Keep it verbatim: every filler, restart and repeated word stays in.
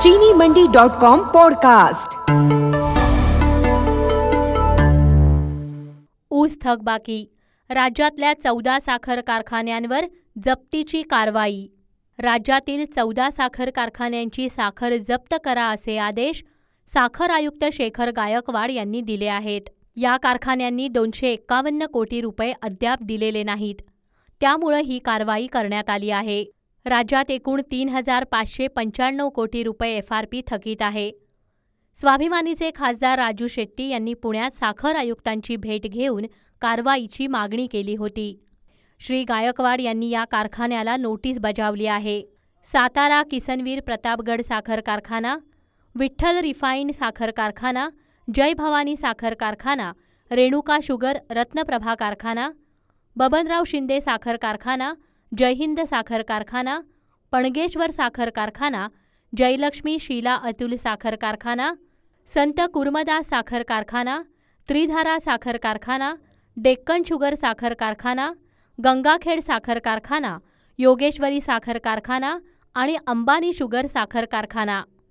चीनी मंडी dot com podcast. ऊस थकबाकी, राज्यातल्या चौदा साखर कारखान्यांवर जप्तीची कारवाई। राज्यातील चौदा साखर कारखान्यांची साखर जप्त करा असे आदेश साखर आयुक्त शेखर गायकवाड यांनी दिले आहेत। या कारखान्यांनी दोनशे एक्कावन्न कोटी रुपये अद्याप दिलेले नाहीत, त्यामुळे ही कारवाई करण्यात आली आहे। राज्यात एकूण तीन हजार पाचशे पंच्याण्णव कोटी रुपये एफ आर पी थकीत आहे। स्वाभिमानीचे खासदार राजू शेट्टी यांनी पुण्यात साखर आयुक्तांची भेट घेऊन कारवाईची मागणी केली होती। श्री गायकवाड यांनी या कारखान्याला नोटीस बजावली आहे। सातारा किसनवीर प्रतापगड साखर कारखाना, विठ्ठल रिफाइंड साखर कारखाना, जय भवानी साखर कारखाना, रेणुका शुगर रत्नप्रभा कारखाना, बबनराव शिंदे साखर कारखाना, जयहिंद साखर कारखाना, पणगेश्वर साखर कारखाना, जयलक्ष्मी शीला अतुल साखर कारखाना, संत कुर्मदास साखर कारखाना, त्रिधारा साखर कारखाना, डेक्कन शुगर साखर कारखाना, गंगाखेड साखर कारखाना, योगेश्वरी साखर कारखाना आणि अंबानी शुगर साखर कारखाना